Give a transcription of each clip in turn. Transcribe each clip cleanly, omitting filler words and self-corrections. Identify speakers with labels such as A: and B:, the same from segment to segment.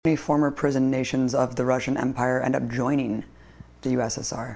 A: Many former prison nations of the Russian Empire end up joining the USSR?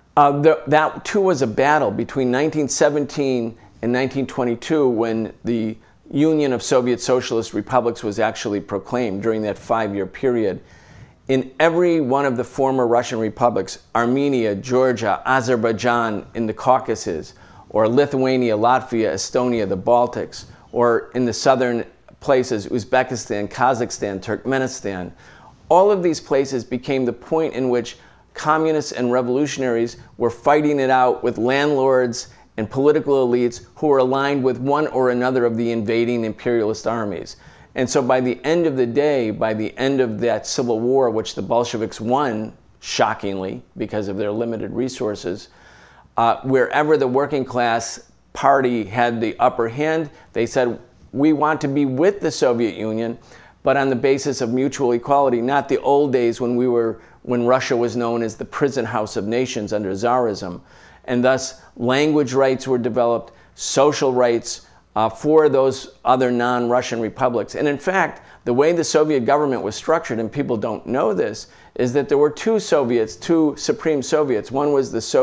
B: That too was a battle between 1917 and 1922 when the Union of Soviet Socialist Republics was actually proclaimed during that 5-year period. In every one of the former Russian republics, Armenia, Georgia, Azerbaijan in the Caucasus, or Lithuania, Latvia, Estonia, the Baltics, or in the southern places, Uzbekistan, Kazakhstan, Turkmenistan, all of these places became the point in which communists and revolutionaries were fighting it out with landlords and political elites who were aligned with one or another of the invading imperialist armies. And so by the end of the day, by the end of that civil war, which the Bolsheviks won, shockingly, because of their limited resources, wherever the working class party had the upper hand, they said, we want to be with the Soviet Union, but on the basis of mutual equality, not the old days when Russia was known as the prison house of nations under Tsarism. And thus, language rights were developed, social rights for those other non-Russian republics. And in fact, the way the Soviet government was structured, and people don't know this, is that there were two Supreme Soviets. One was the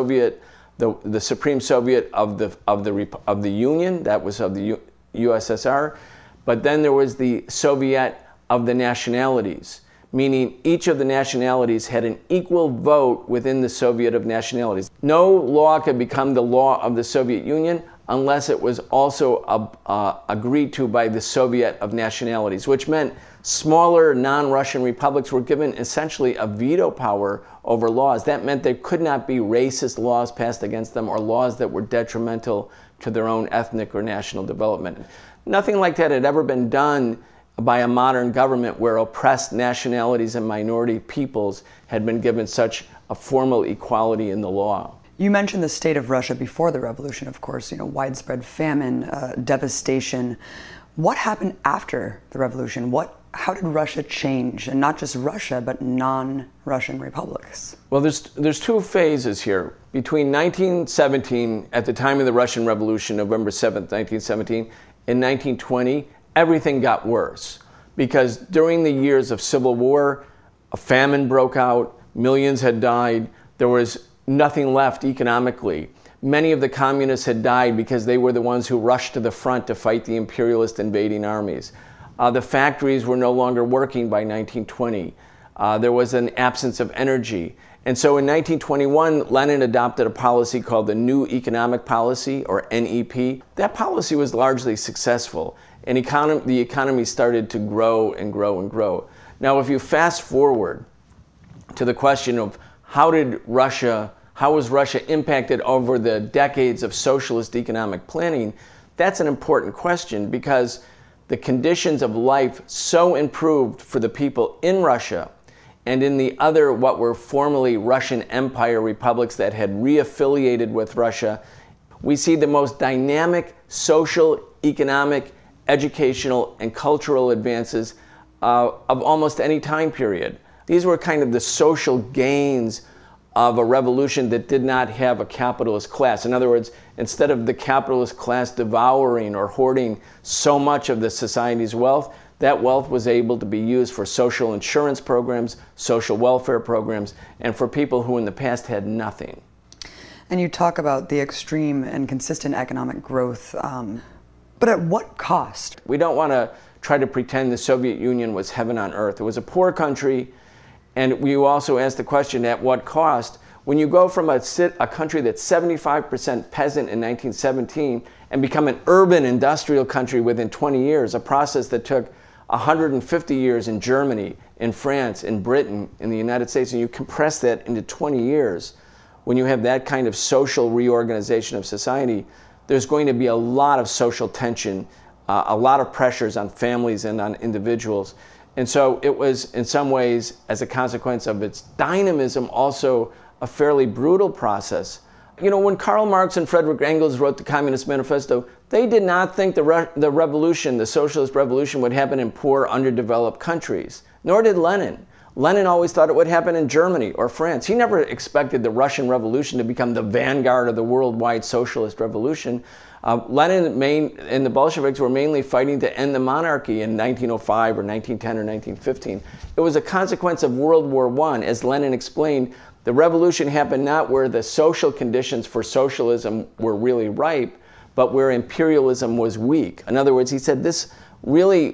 B: Supreme Soviet of the Union, that was of the USSR, but then there was the Soviet of the nationalities, meaning each of the nationalities had an equal vote within the Soviet of nationalities. No law could become the law of the Soviet Union unless it was also agreed to by the Soviet of nationalities, which meant smaller non-Russian republics were given essentially a veto power over laws. That meant there could not be racist laws passed against them or laws that were detrimental to their own ethnic or national development. Nothing like that had ever been done by a modern government where oppressed nationalities and minority peoples had been given such a formal equality in the law.
A: You mentioned the state of Russia before the revolution, of course, widespread famine, devastation. What happened after the revolution? How did Russia change? And not just Russia, but non-Russian republics?
B: Well, there's two phases here. Between 1917, at the time of the Russian Revolution, November 7th, 1917, and 1920, everything got worse. Because during the years of civil war, a famine broke out, millions had died, there was nothing left economically. Many of the communists had died because they were the ones who rushed to the front to fight the imperialist invading armies. The factories were no longer working by 1920. There was an absence of energy. And so in 1921, Lenin adopted a policy called the New Economic Policy, or NEP. That policy was largely successful, and the economy started to grow and grow and grow. Now, if you fast forward to the question of how was Russia impacted over the decades of socialist economic planning, that's an important question because the conditions of life so improved for the people in Russia and in the other what were formerly Russian Empire republics that had reaffiliated with Russia. We see the most dynamic social, economic, educational, and cultural advances of almost any time period. These were kind of the social gains of a revolution that did not have a capitalist class. In other words, instead of the capitalist class devouring or hoarding so much of the society's wealth, that wealth was able to be used for social insurance programs, social welfare programs, and for people who in the past had nothing.
A: And you talk about the extreme and consistent economic growth, but at what cost?
B: We don't want to try to pretend the Soviet Union was heaven on earth. It was a poor country. And we also ask the question, at what cost? When you go from a country that's 75% peasant in 1917 and become an urban industrial country within 20 years, a process that took 150 years in Germany, in France, in Britain, in the United States, and you compress that into 20 years, when you have that kind of social reorganization of society, there's going to be a lot of social tension, a lot of pressures on families and on individuals. And so it was, in some ways, as a consequence of its dynamism, also a fairly brutal process. When Karl Marx and Frederick Engels wrote the Communist Manifesto, they did not think the revolution, the socialist revolution, would happen in poor, underdeveloped countries. Nor did Lenin. Lenin always thought it would happen in Germany or France. He never expected the Russian Revolution to become the vanguard of the worldwide socialist revolution. Lenin and the Bolsheviks were mainly fighting to end the monarchy in 1905 or 1910 or 1915. It was a consequence of World War I. As Lenin explained, the revolution happened not where the social conditions for socialism were really ripe, but where imperialism was weak. In other words, he said this really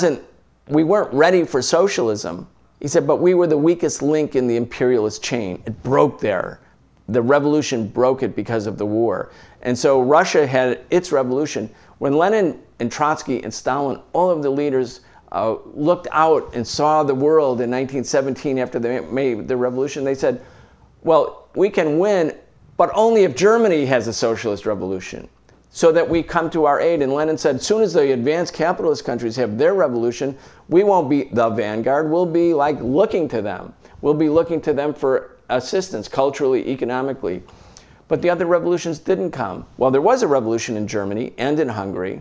B: we weren't ready for socialism. He said, but we were the weakest link in the imperialist chain. It broke there. The revolution broke it because of the war. And so Russia had its revolution. When Lenin and Trotsky and Stalin, all of the leaders looked out and saw the world in 1917 after they made the revolution, they said, well, we can win, but only if Germany has a socialist revolution, so that we come to our aid. And Lenin said, as soon as the advanced capitalist countries have their revolution, we won't be the vanguard. We'll be like looking to them. We'll be looking to them for assistance culturally, economically. But the other revolutions didn't come. Well, there was a revolution in Germany and in Hungary.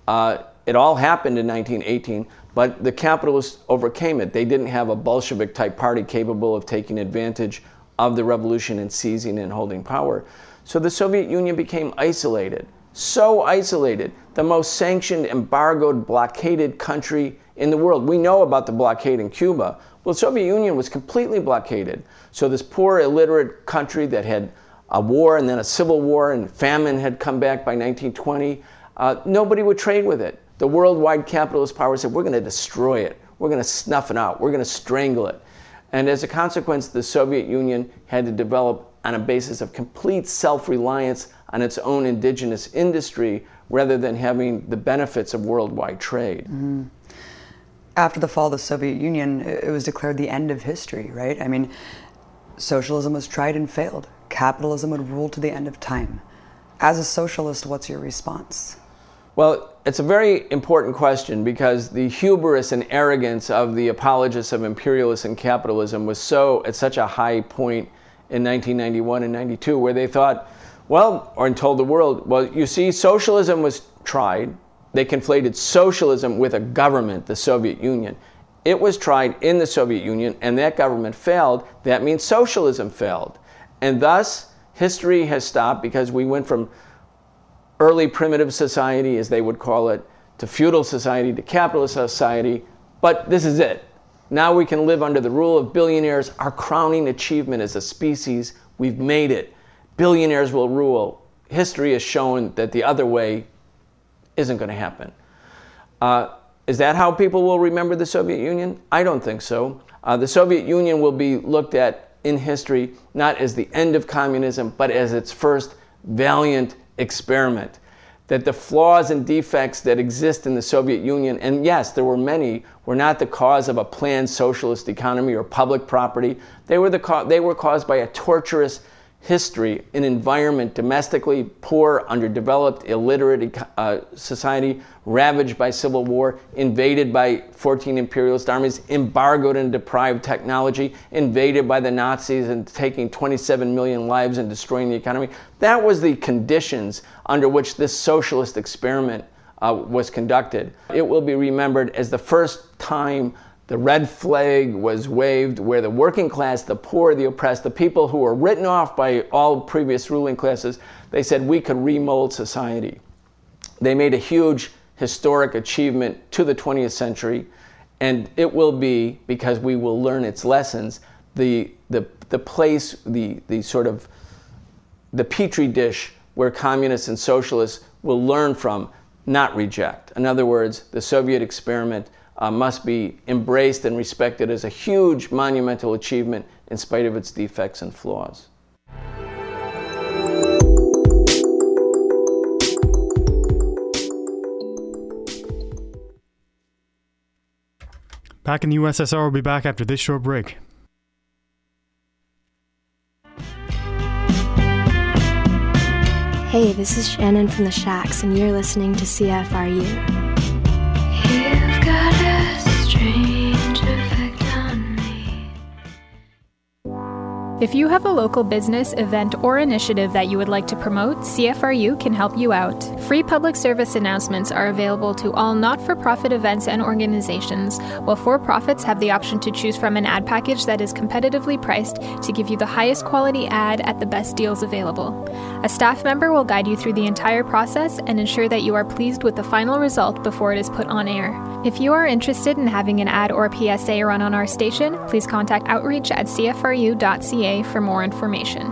B: It all happened in 1918, but the capitalists overcame it. They didn't have a Bolshevik-type party capable of taking advantage of the revolution and seizing and holding power. So the Soviet Union became isolated. So isolated, the most sanctioned, embargoed, blockaded country in the world. We know about the blockade in Cuba. Well, the Soviet Union was completely blockaded. So this poor, illiterate country that had a war and then a civil war and famine had come back by 1920, nobody would trade with it. The worldwide capitalist power said, we're going to destroy it. We're going to snuff it out. We're going to strangle it. And as a consequence, the Soviet Union had to develop on a basis of complete self-reliance on its own indigenous industry rather than having the benefits of worldwide trade.
A: Mm-hmm. After the fall of the Soviet Union, it was declared the end of history, right? I mean, socialism was tried and failed. Capitalism would rule to the end of time. As a socialist, what's your response?
B: Well, it's a very important question because the hubris and arrogance of the apologists of imperialism and capitalism was at such a high point in 1991 and 92, where they thought, and told the world, well, you see, socialism was tried. They conflated socialism with a government, the Soviet Union. It was tried in the Soviet Union, and that government failed. That means socialism failed. And thus, history has stopped because we went from early primitive society, as they would call it, to feudal society, to capitalist society. But this is it. Now we can live under the rule of billionaires. Our crowning achievement as a species, we've made it. Billionaires will rule. History has shown that the other way isn't going to happen. Is that how people will remember the Soviet Union? I don't think so. The Soviet Union will be looked at in history not as the end of communism, but as its first valiant experiment. That the flaws and defects that exist in the Soviet Union, and yes, there were many, were not the cause of a planned socialist economy or public property. They were caused by a torturous history, an environment domestically poor, underdeveloped, illiterate society, ravaged by civil war, invaded by 14 imperialist armies, embargoed and deprived technology, invaded by the Nazis and taking 27 million lives and destroying the economy. That was the conditions under which this socialist experiment was conducted. It will be remembered as the first time the red flag was waved, where the working class, the poor, the oppressed, the people who were written off by all previous ruling classes, they said we could remold society. They made a huge historic achievement to the 20th century, and it will be, because we will learn its lessons, the place, the sort of the petri dish where communists and socialists will learn from, not reject. In other words, the Soviet experiment must be embraced and respected as a huge monumental achievement in spite of its defects and flaws.
C: Back in the USSR, we'll be back after this short break.
D: Hey, this is Shannon from the Shacks, and you're listening to CFRU. You've got a strange effect on me.
E: If you have a local business, event, or initiative that you would like to promote, CFRU can help you out. Free public service announcements are available to all not-for-profit events and organizations, while for-profits have the option to choose from an ad package that is competitively priced to give you the highest quality ad at the best deals available. A staff member will guide you through the entire process and ensure that you are pleased with the final result before it is put on air. If you are interested in having an ad or PSA run on our station, please contact outreach@cfru.ca for more information.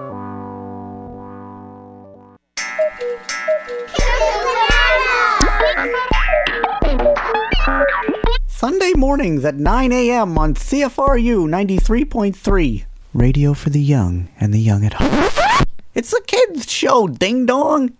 F: Sunday mornings at 9 a.m. on CFRU 93.3. Radio for the young and the young at heart. It's a kids' show, ding dong.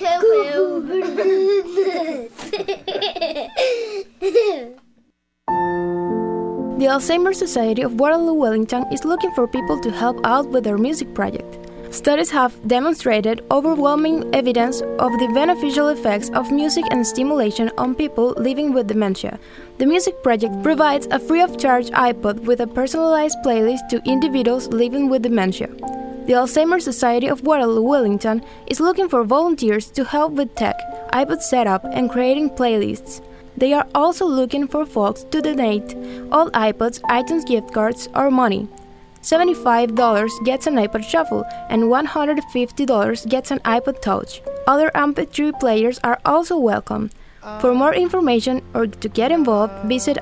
G: The Alzheimer's Society of Waterloo Wellington is looking for people to help out with their music project. Studies have demonstrated overwhelming evidence of the beneficial effects of music and stimulation on people living with dementia. The music project provides a free-of-charge iPod with a personalized playlist to individuals living with dementia. The Alzheimer's Society of Waterloo Wellington is looking for volunteers to help with tech, iPod setup, and creating playlists. They are also looking for folks to donate all iPods, iTunes gift cards, or money. $75 gets an iPod Shuffle, and $150 gets an iPod Touch. Other MP3 players are also welcome. For more information or to get involved, visit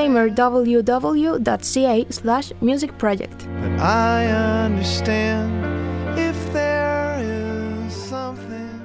G: alzheimerwww.ca/musicproject.
H: But I understand if there is something.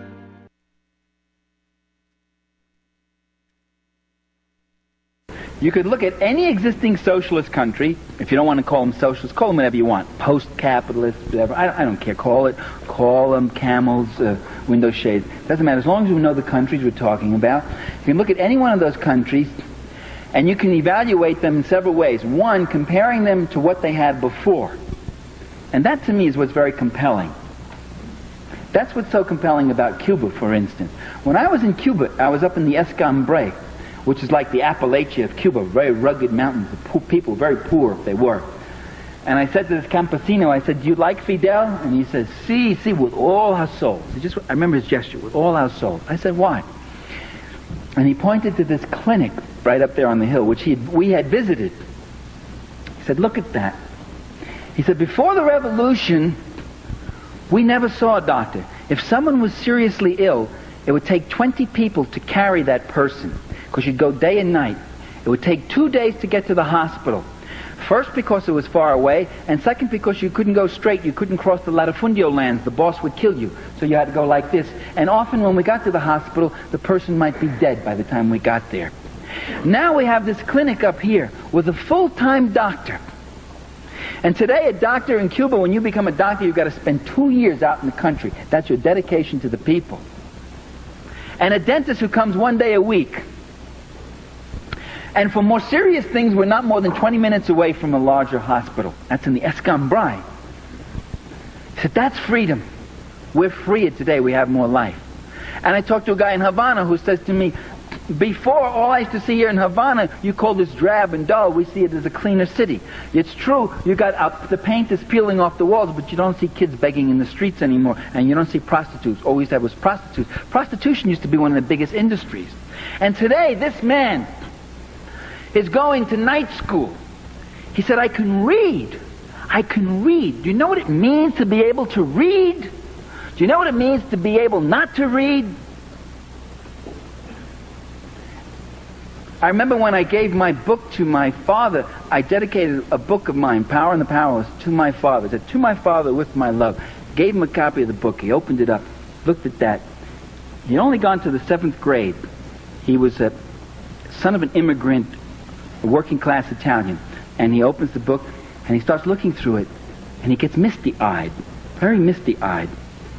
I: You could look at any existing socialist country. If you don't want to call them socialist, call them whatever you want. Post-capitalist, whatever. I don't care. Call them camels, window shades. Doesn't matter. As long as you know the countries we're talking about. You can look at any one of those countries, and you can evaluate them in several ways. One, comparing them to what they had before. And that, to me, is what's very compelling. That's what's so compelling about Cuba, for instance. When I was in Cuba, I was up in the Escambray, which is like the Appalachia of Cuba, very rugged mountains, people, very poor they were. And I said to this campesino, I said, "Do you like Fidel?" And he said, "Sí, sí, with all our souls." I remember his gesture, "with all our souls." I said, "Why?" And he pointed to this clinic right up there on the hill, which we had visited. He said, "Look at that." He said, "Before the revolution, we never saw a doctor. If someone was seriously ill, it would take 20 people to carry that person, because you'd go day and night. It would take 2 days to get to the hospital. First, because it was far away, and second, because you couldn't go straight. You couldn't cross the latifundio lands. The boss would kill you. So you had to go like this. And often when we got to the hospital, the person might be dead by the time we got there. Now we have this clinic up here with a full-time doctor. And today, a doctor in Cuba, when you become a doctor, you've got to spend 2 years out in the country. That's your dedication to the people. And a dentist who comes 1 day a week. And for more serious things, we're not more than 20 minutes away from a larger hospital. That's in the Escambray. He said, "That's freedom. We're freer today. We have more life." And I talked to a guy in Havana who says to me, "Before, all I used to see here in Havana, you call this drab and dull. We see it as a cleaner city. It's true, you got the paint is peeling off the walls, but you don't see kids begging in the streets anymore, and you don't see prostitutes. All we used to have was prostitutes. Prostitution used to be one of the biggest industries. And today, this man is going to night school." He said, I can read. I can read. Do you know what it means to be able to read? Do you know what it means to be able not to read? I remember when I gave my book to my father, I dedicated a book of mine, Power and the Powerless, to my father. I said, "To my father with my love." Gave him a copy of the book. He opened it up, looked at that. He'd only gone to the 7th grade. He was a son of an immigrant, a working class Italian. And he opens the book and he starts looking through it and he gets misty-eyed, very misty-eyed.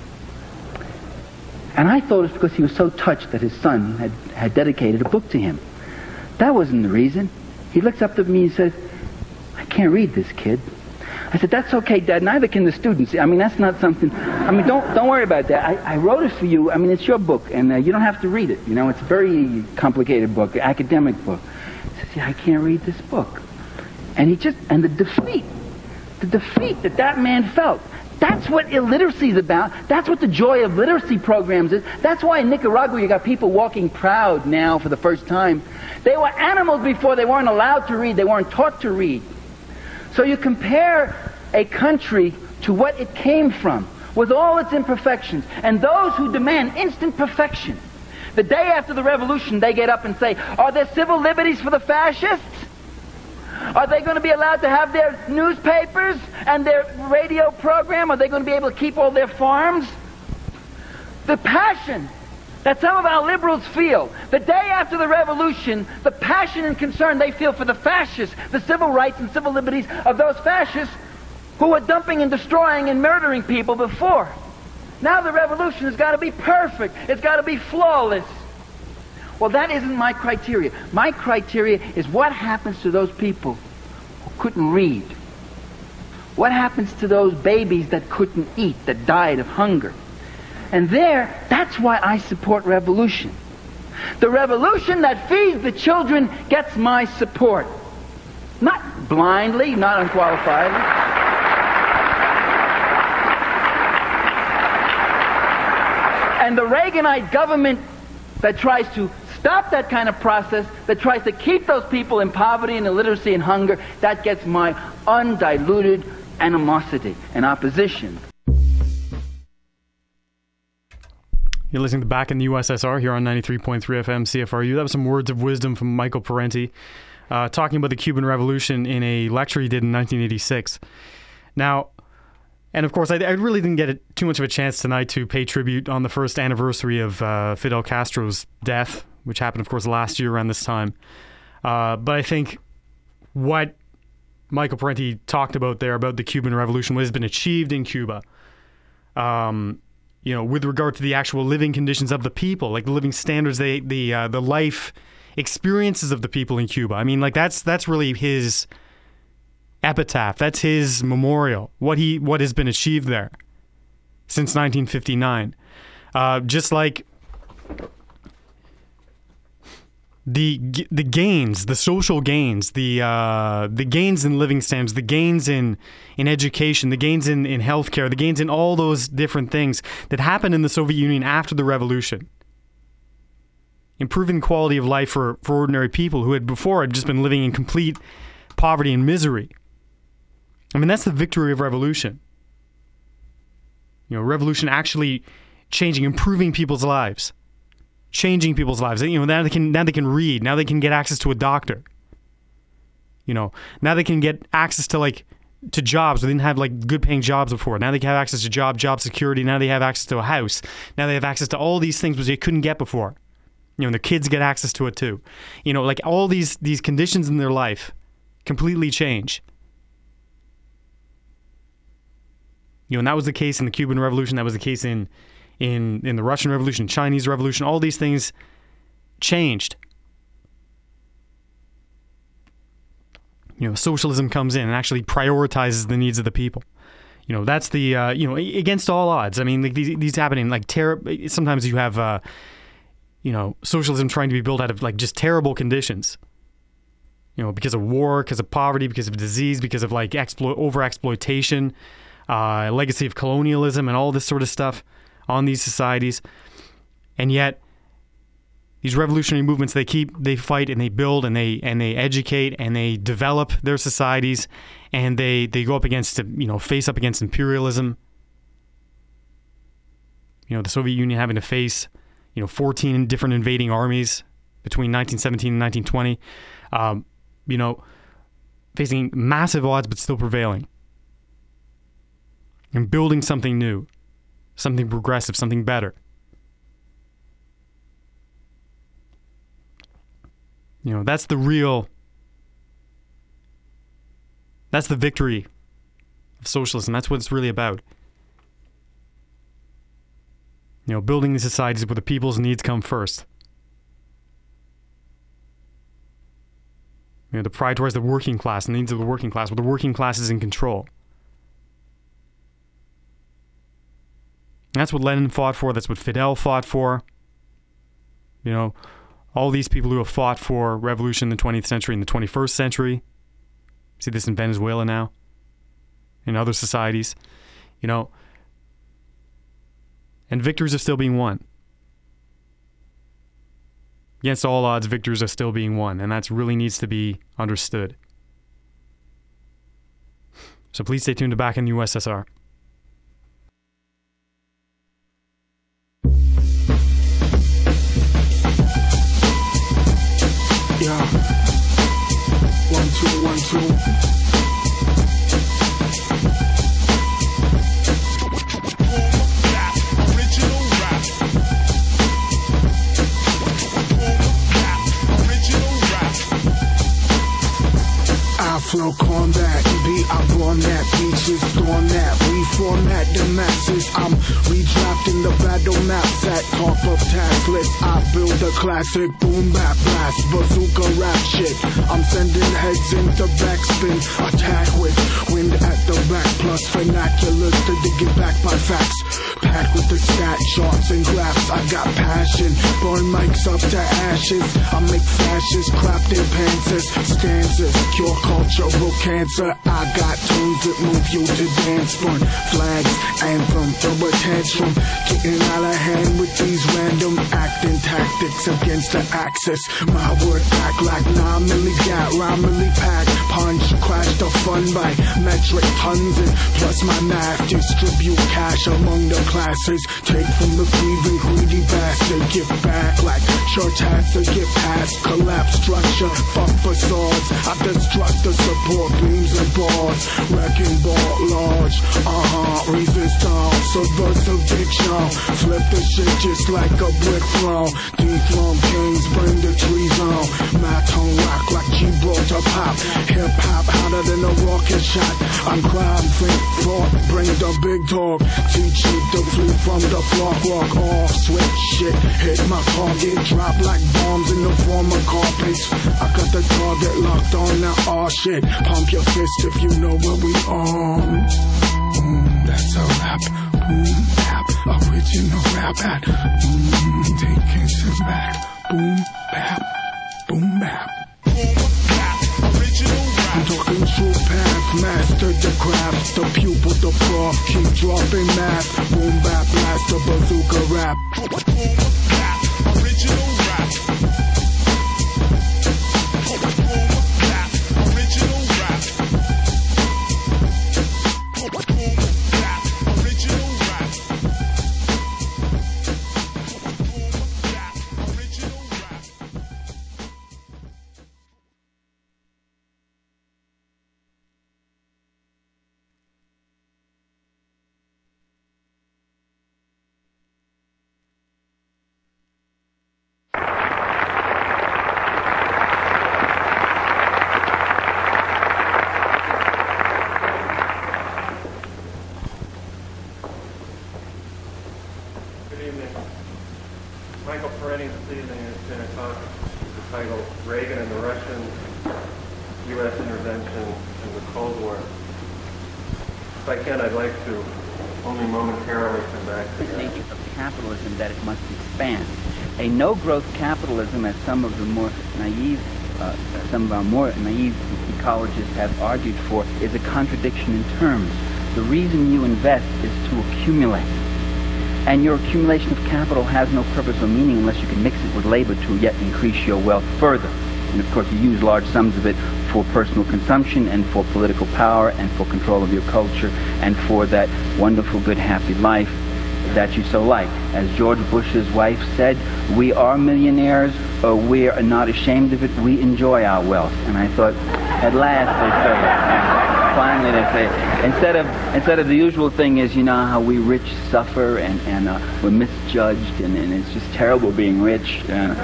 I: And I thought it was because he was so touched that his son had dedicated a book to him. That wasn't the reason. He looks up at me and says, "I can't read this, kid." I said, "That's okay, Dad. Neither can the students. I mean, that's not something. I mean, don't worry about that. I wrote it for you. I mean, it's your book, and you don't have to read it. You know, it's a very complicated book, academic book." He says, "Yeah, I can't read this book." And the defeat the defeat that man felt. That's what illiteracy is about. That's what the joy of literacy programs is. That's why in Nicaragua you got people walking proud now for the first time. They were animals before. They weren't allowed to read. They weren't taught to read. So you compare a country to what it came from, with all its imperfections, and those who demand instant perfection. The day after the revolution, they get up and say, are there civil liberties for the fascists? Are they going to be allowed to have their newspapers and their radio program? Are they going to be able to keep all their farms? The passion that some of our liberals feel, the day after the revolution, the passion and concern they feel for the fascists, the civil rights and civil liberties of those fascists who were dumping and destroying and murdering people before. Now the revolution has got to be perfect. It's got to be flawless. Well, that isn't my criteria. My criteria is what happens to those people who couldn't read. What happens to those babies that couldn't eat, that died of hunger? And that's why I support revolution. The revolution that feeds the children gets my support. Not blindly, not unqualifiedly. And the Reaganite government that tries to stop that kind of process, that tries to keep those people in poverty and illiteracy and hunger, that gets my undiluted animosity and opposition.
C: You're listening to Back in the USSR here on 93.3 FM CFRU. That was some words of wisdom from Michael Parenti, talking about the Cuban Revolution in a lecture he did in 1986. Now, and of course, I really didn't get too much of a chance tonight to pay tribute on the first anniversary of Fidel Castro's death, which happened, of course, last year around this time. But I think what Michael Parenti talked about there about the Cuban Revolution, what has been achieved in Cuba, with regard to the actual living conditions of the people, like the living standards, the life experiences of the people in Cuba. I mean, like that's really his epitaph. That's his memorial. What has been achieved there since 1959. Just like the gains, the social gains, the gains in living standards, the gains in education, the gains in healthcare, the gains in all those different things that happened in the Soviet Union after the revolution. Improving the quality of life for ordinary people who had before just been living in complete poverty and misery. I mean, that's the victory of revolution. Revolution actually changing, improving people's lives. Changing people's lives. Now they can read. Now they can get access to a doctor. Now they can get access to jobs. They didn't have good paying jobs before. Now they can have access to job security. Now they have access to a house. Now they have access to all these things which they couldn't get before. And their kids get access to it too. All these conditions in their life completely change. And that was the case in the Cuban Revolution. That was the case in the Russian Revolution, Chinese Revolution. All these things changed. Socialism comes in and actually prioritizes the needs of the people. That's the against all odds. I mean, these happening sometimes you have socialism trying to be built out of just terrible conditions. Because of war, because of poverty, because of disease, because of over-exploitation, legacy of colonialism and all this sort of stuff on these societies. And yet these revolutionary movements, they fight and they build and they educate and they develop their societies, and they go up against face up against imperialism. The Soviet Union having to face 14 different invading armies between 1917 and 1920, facing massive odds but still prevailing and building something new, something progressive, something better. That's the victory of socialism. That's what it's really about. Building these societies where the people's needs come first. The prioritize the working class and the needs of the working class, where the working class is in control. And that's what Lenin fought for. That's what Fidel fought for. All these people who have fought for revolution in the 20th century and the 21st century. See this in Venezuela now. in other societies, you know, and victories are still being won. Against all odds, victories are still being won, and that really needs to be understood. So please stay tuned to Back in the USSR.
J: Yeah. 1, 2, 1, 2. Flow combat, be up on that, beaches storm that, reformat the masses. I'm redrafting the battle maps at top of task list. I build a classic boom bap blast, bazooka rap shit. I'm sending heads into backspin, attack with wind at the back, plus vernaculars to dig it back by facts. Packed with the stat charts and graphs, I got passion. Burn mics up to ashes. I make fascists craft in pantsers, stanzas, cure cultural cancer. I got tunes that move you to dance. Burn flags, anthem, throw a tantrum. Getting out of hand with these random acting tactics against the axis. My word act like 9 milli gat, rhyme milli pack. Punch, crash the fun by metric tons. And plus my math, distribute cash among the classes. Take from the grieving greedy bastard. Give back like church has to get past. Collapse structure, fuck facades. I destruct the support beams and bars. Wrecking ball large, resistance, subversive diction. Flip the shit just like a brick throw. Dethrone kings, bring the trees on. My tone rock like Gibraltar pop. Hip hop hotter than a rocket shot. I'm crime, think, thought, bring the big dog. Teach you to flee from the flock, walk off, switch shit. Hit my target, drop like bombs in the form of carpets. I got the target locked on now, oh shit. Pump your fist if you know what we on. That's a rap. Boom, bap, original rap at. Taking shit back. Boom, bap, boom, bap. I'm talking true path, master the craft, the pupil, the prof, keep dropping math. Boom, bap, blast, the bazooka rap. Original rap.
K: Michael Peretti this evening is going to talk with the title Reagan and the Russians, U.S. Intervention in the Cold War. If I can, I'd like to only momentarily come back to
I: the nature of capitalism that it must expand. A no-growth capitalism, as some of our more naive ecologists have argued for, is a contradiction in terms. The reason you invest is to accumulate. And your accumulation of capital has no purpose or meaning unless you can mix it with labor to yet increase your wealth further. And of course you use large sums of it for personal consumption and for political power and for control of your culture and for that wonderful, good, happy life that you so like. As George Bush's wife said, we are millionaires, or we are not ashamed of it, we enjoy our wealth. And I thought, at last they say it. Finally they say it. Instead of the usual thing is, you know, how we rich suffer and we're misjudged and it's just terrible being rich.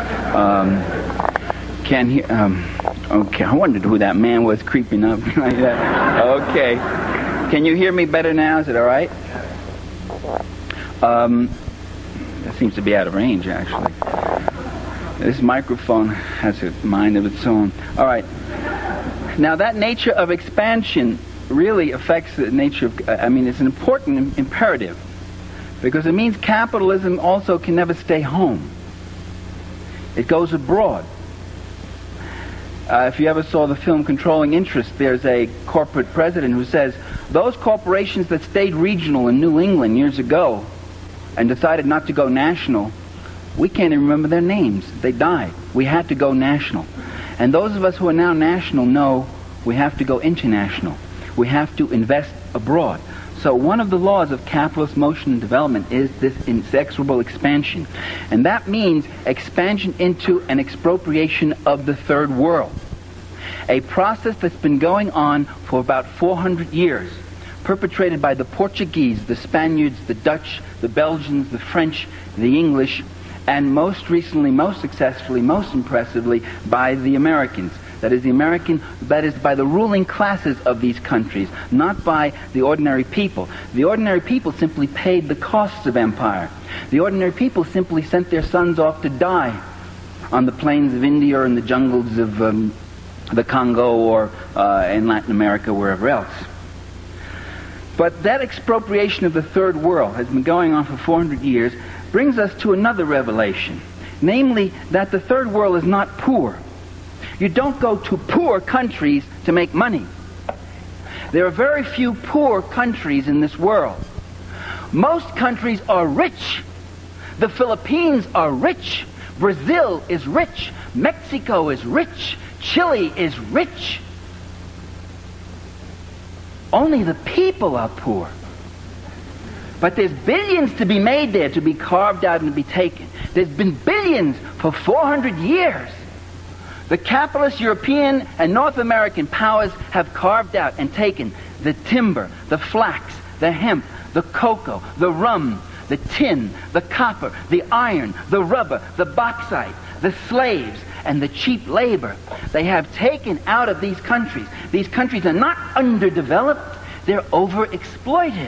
I: Okay, I wondered who that man was creeping up like that. Okay. Can you hear me better now? Is it all right? That seems to be out of range, actually. This microphone has a mind of its own. All right. Now, that nature of expansion really affects the nature of... it's an important imperative because it means capitalism also can never stay home. It goes abroad. If you ever saw the film Controlling Interest, there's a corporate president who says, those corporations that stayed regional in New England years ago and decided not to go national, we can't even remember their names. They died. We had to go national. And those of us who are now national know we have to go international. We have to invest abroad. So one of the laws of capitalist motion and development is this inexorable expansion. And that means expansion into an expropriation of the third world. A process that's been going on for about 400 years, perpetrated by the Portuguese, the Spaniards, the Dutch, the Belgians, the French, the English, and most recently, most successfully, most impressively, by the Americans. That is by the ruling classes of these countries, not by the ordinary people. The ordinary people simply paid the costs of empire. The ordinary people simply sent their sons off to die on the plains of India or in the jungles of the Congo or in Latin America, wherever else. But that expropriation of the third world has been going on for 400 years, brings us to another revelation, namely that the third world is not poor. You don't go to poor countries to make money. There are very few poor countries in this world. Most countries are rich. The Philippines are rich. Brazil is rich. Mexico is rich. Chile is rich. Only the people are poor. But there's billions to be made there, to be carved out and to be taken. There's been billions for 400 years. The capitalist European and North American powers have carved out and taken the timber, the flax, the hemp, the cocoa, the rum, the tin, the copper, the iron, the rubber, the bauxite, the slaves, and the cheap labor. They have taken out of these countries. These countries are not underdeveloped, they're overexploited.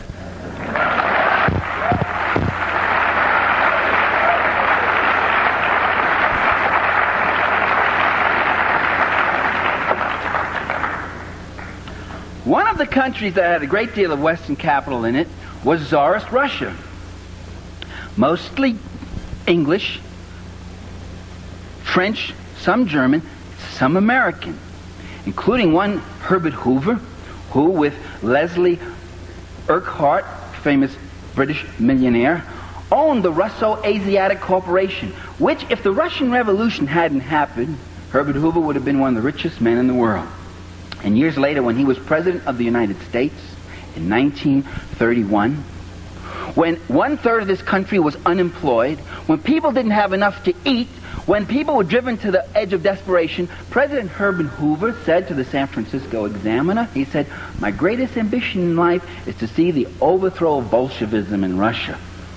I: One of the countries that had a great deal of Western capital in it was Tsarist Russia. Mostly English, French, some German, some American, including one Herbert Hoover, who with Leslie Urquhart, famous British millionaire, owned the Russo-Asiatic Corporation, which, if the Russian Revolution hadn't happened, Herbert Hoover would have been one of the richest men in the world. And years later, when he was President of the United States in 1931, when 1/3 of this country was unemployed, when people didn't have enough to eat, when people were driven to the edge of desperation, President Herbert Hoover said to the San Francisco Examiner, he said, "My greatest ambition in life is to see the overthrow of Bolshevism in Russia."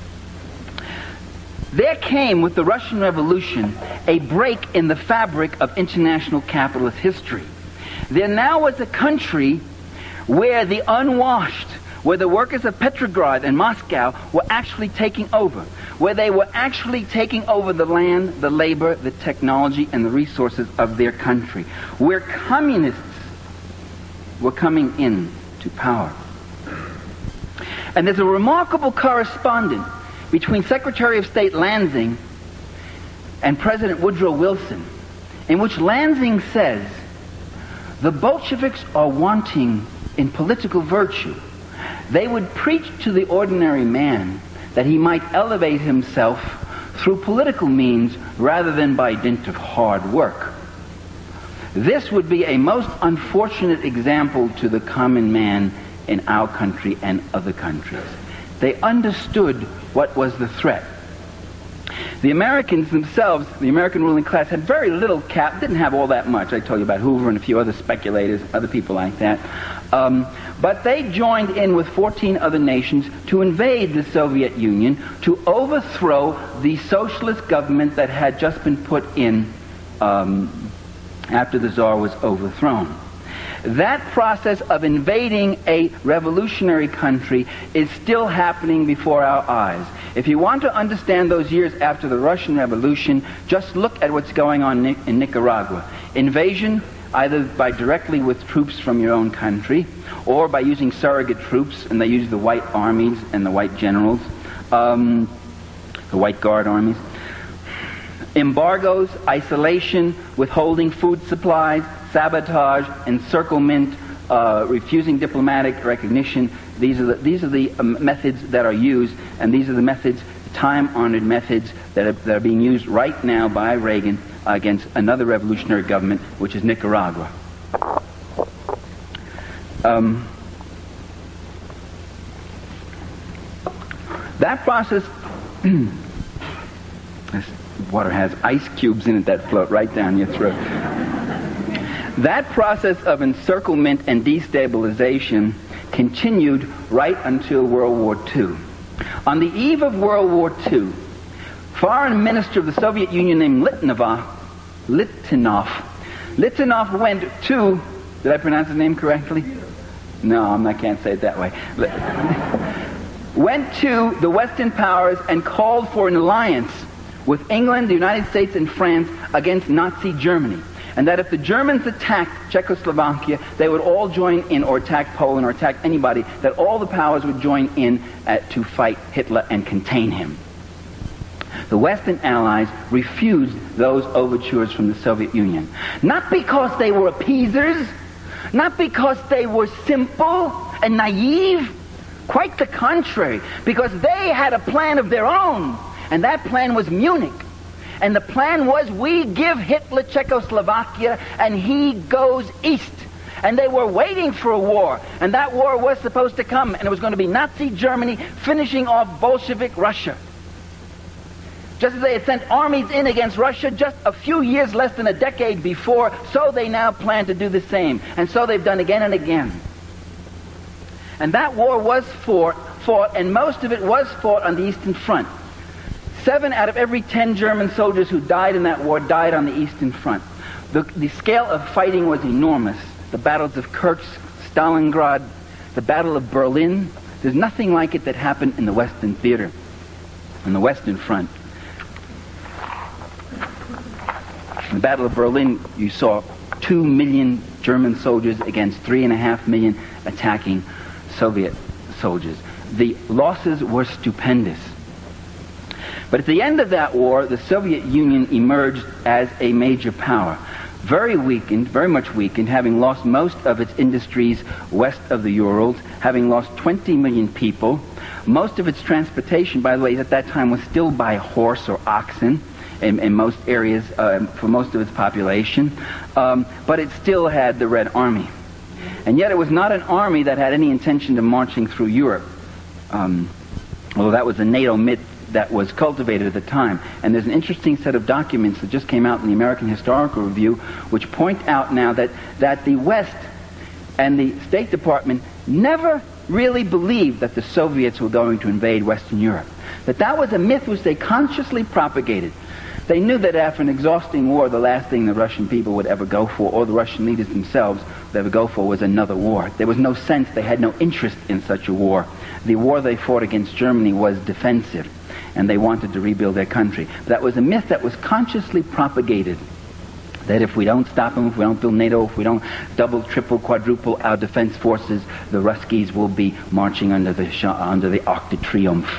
I: There came, with the Russian Revolution, a break in the fabric of international capitalist history. There now was a country where the unwashed, where the workers of Petrograd and Moscow were actually taking over, where they were actually taking over the land, the labor, the technology, and the resources of their country, where communists were coming in to power. And there's a remarkable correspondence between Secretary of State Lansing and President Woodrow Wilson, in which Lansing says, "The Bolsheviks are wanting in political virtue. They would preach to the ordinary man that he might elevate himself through political means rather than by dint of hard work. This would be a most unfortunate example to the common man in our country and other countries." They understood what was the threat. The Americans themselves, the American ruling class, had very little cap, didn't have all that much. I told you about Hoover and a few other speculators, other people like that. But they joined in with 14 other nations to invade the Soviet Union, to overthrow the socialist government that had just been put in after the Tsar was overthrown. That process of invading a revolutionary country is still happening before our eyes. If you want to understand those years after the Russian Revolution, just look at what's going on in Nicaragua. Invasion, either by directly with troops from your own country, or by using surrogate troops, and they use the white armies and the white generals, the white guard armies. Embargoes, isolation, withholding food supplies, sabotage, encirclement, refusing diplomatic recognition. These are the methods that are used, and these are the methods, time-honored methods, that are being used right now by Reagan against another revolutionary government, which is Nicaragua. That process, this water has ice cubes in it that float right down your throat. That process of encirclement and destabilization continued right until World War II. On the eve of World War II, Foreign Minister of the Soviet Union named Litvinov went to, did I pronounce his name correctly? No, I can't say it that way. Went to the Western powers and called for an alliance with England, the United States, and France against Nazi Germany. And that if the Germans attacked Czechoslovakia, they would all join in, or attack Poland, or attack anybody, that all the powers would join in to fight Hitler and contain him. The Western Allies refused those overtures from the Soviet Union. Not because they were appeasers, not because they were simple and naive, quite the contrary, because they had a plan of their own, and that plan was Munich. And the plan was, we give Hitler Czechoslovakia and he goes east. And they were waiting for a war, and that war was supposed to come, and it was going to be Nazi Germany finishing off Bolshevik Russia. Just as they had sent armies in against Russia just a few years, less than a decade before, so they now plan to do the same. And so they've done again and again. And that war was fought, and most of it was fought on the Eastern Front. 7 out of every 10 German soldiers who died in that war died on the Eastern Front. The scale of fighting was enormous. The battles of Kursk, Stalingrad, the Battle of Berlin. There's nothing like it that happened in the Western theater, on the Western Front. In the Battle of Berlin, you saw 2 million German soldiers against 3.5 million attacking Soviet soldiers. The losses were stupendous. But at the end of that war, the Soviet Union emerged as a major power. Very weakened, very much weakened, having lost most of its industries west of the Urals, having lost 20 million people. Most of its transportation, by the way, at that time was still by horse or oxen in most areas, for most of its population. But it still had the Red Army. And yet it was not an army that had any intention of marching through Europe. Although that was a NATO myth that was cultivated at the time. And there's an interesting set of documents that just came out in the American Historical Review which point out now that the West and the State Department never really believed that the Soviets were going to invade Western Europe. That was a myth which they consciously propagated. They knew that after an exhausting war, the last thing the Russian people would ever go for, or the Russian leaders themselves would ever go for, was another war. There was no sense, they had no interest in such a war. The war they fought against Germany was defensive, and they wanted to rebuild their country. That was a myth that was consciously propagated, that if we don't stop them, if we don't build NATO, if we don't double, triple, quadruple our defense forces, the Ruskies will be marching under the Arc de Triomphe.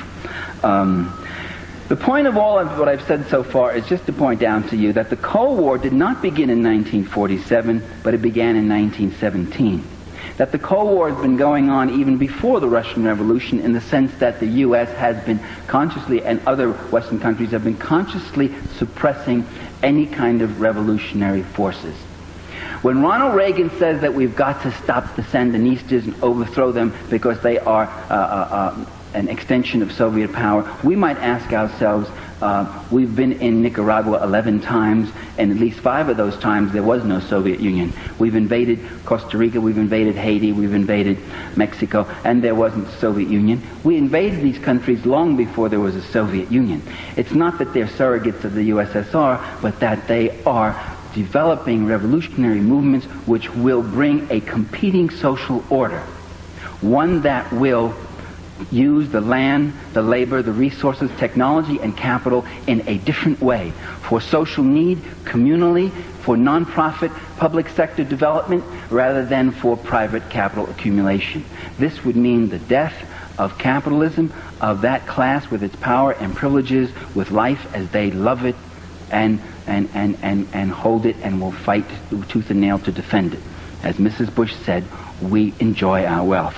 I: The point of all of what I've said so far is just to point out to you that the Cold War did not begin in 1947, but it began in 1917. That the Cold War has been going on even before the Russian Revolution, in the sense that the U.S. has been consciously, and other Western countries have been consciously suppressing any kind of revolutionary forces. When Ronald Reagan says that we've got to stop the Sandinistas and overthrow them because they are an extension of Soviet power, we might ask ourselves, we've been in Nicaragua 11 times, and at least 5 of those times there was no Soviet Union. We've invaded Costa Rica, we've invaded Haiti, we've invaded Mexico, and there wasn't the Soviet Union. We invaded these countries long before there was a Soviet Union. It's not that they're surrogates of the USSR, but that they are developing revolutionary movements which will bring a competing social order, one that will use the land, the labor, the resources, technology, and capital in a different way, for social need, communally, for non-profit, public sector development, rather than for private capital accumulation. This would mean the death of capitalism, of that class with its power and privileges, with life as they love it, and hold it, and will fight tooth and nail to defend it. As Mrs. Bush said, we enjoy our wealth.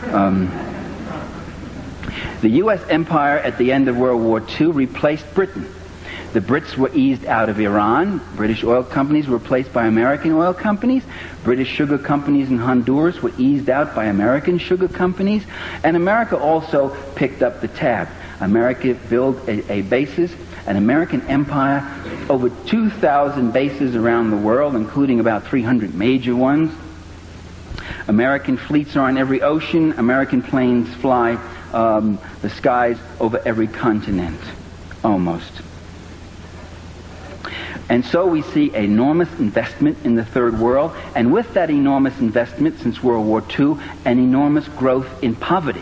I: The U.S. empire at the end of World War II replaced Britain. The Brits were eased out of Iran. British oil companies were replaced by American oil companies. British sugar companies in Honduras were eased out by American sugar companies. And America also picked up the tab. America built a bases, an American empire, over 2,000 bases around the world, including about 300 major ones. American fleets are on every ocean. American planes fly the skies over every continent, almost. And so we see enormous investment in the third world, and with that enormous investment since World War II, an enormous growth in poverty.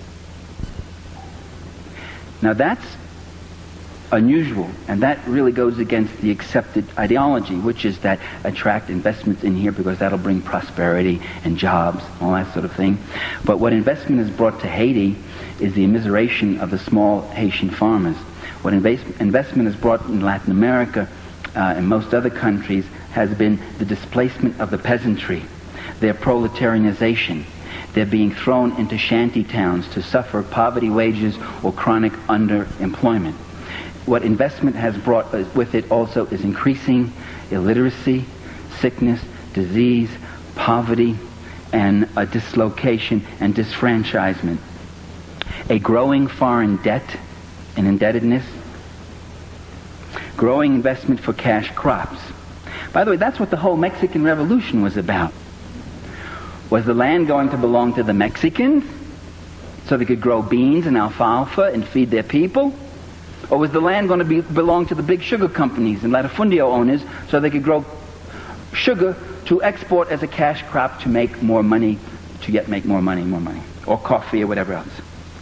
I: Now that's unusual, and that really goes against the accepted ideology, which is that attract investments in here because that'll bring prosperity and jobs, all that sort of thing. But what investment has brought to Haiti is the immiseration of the small Haitian farmers. What investment has brought in Latin America and most other countries has been the displacement of the peasantry, their proletarianization. They're being thrown into shanty towns to suffer poverty wages or chronic underemployment. What investment has brought with it also is increasing illiteracy, sickness, disease, poverty, and a dislocation and disfranchisement. A growing foreign debt and indebtedness, growing investment for cash crops. By the way, that's what the whole Mexican Revolution was about. Was the land going to belong to the Mexicans so they could grow beans and alfalfa and feed their people? Or was the land going to belong to the big sugar companies and latifundio owners so they could grow sugar to export as a cash crop to make more money, make more money, or coffee or whatever else?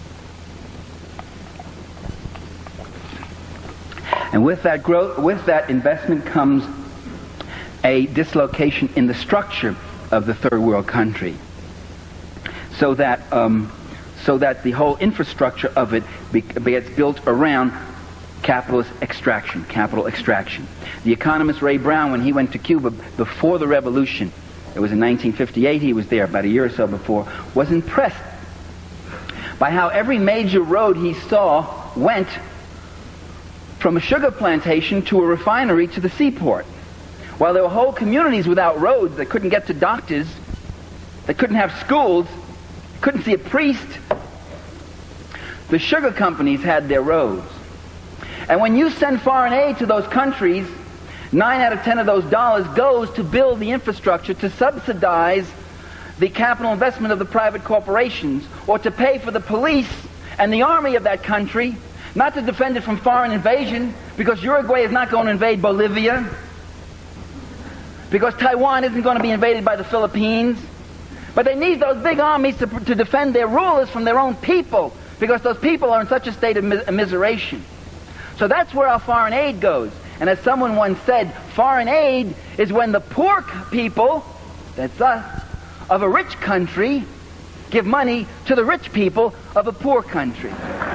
I: And with that growth, with that investment comes a dislocation in the structure of the third world country, so that the whole infrastructure of it gets built around capital extraction. The economist Ray Brown, when he went to Cuba before the revolution, it was in 1958, he was there about a year or so before, was impressed by how every major road he saw went from a sugar plantation to a refinery to the seaport. While there were whole communities without roads, that couldn't get to doctors, that couldn't have schools, couldn't see a priest, the sugar companies had their roads. And when you send foreign aid to those countries, 9 out of 10 of those dollars goes to build the infrastructure, to subsidize the capital investment of the private corporations, or to pay for the police and the army of that country, not to defend it from foreign invasion, because Uruguay is not going to invade Bolivia, because Taiwan isn't going to be invaded by the Philippines. But they need those big armies to defend their rulers from their own people, because those people are in such a state of immiseration. So that's where our foreign aid goes. And as someone once said, foreign aid is when the poor people, that's us, of a rich country, give money to the rich people of a poor country.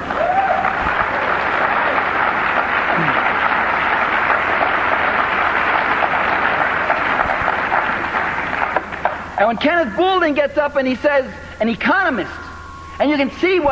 I: And when Kenneth Boulding gets up and he says, an economist, and you can see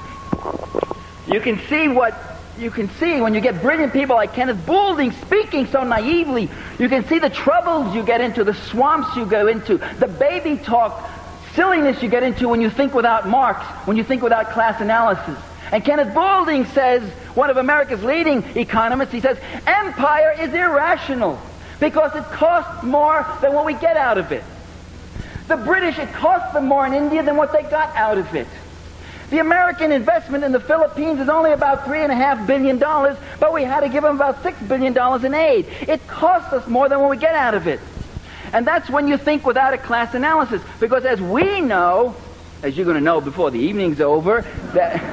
I: when you get brilliant people like Kenneth Boulding speaking so naively, you can see the troubles you get into, the swamps you go into, the baby talk silliness you get into when you think without Marx, when you think without class analysis. And Kenneth Boulding says, one of America's leading economists, he says, empire is irrational because it costs more than what we get out of it. The British, it cost them more in India than what they got out of it. The American investment in the Philippines is only about $3.5 billion, but we had to give them about $6 billion in aid. It costs us more than what we get out of it. And that's when you think without a class analysis. Because as we know, as you're going to know before the evening's over, that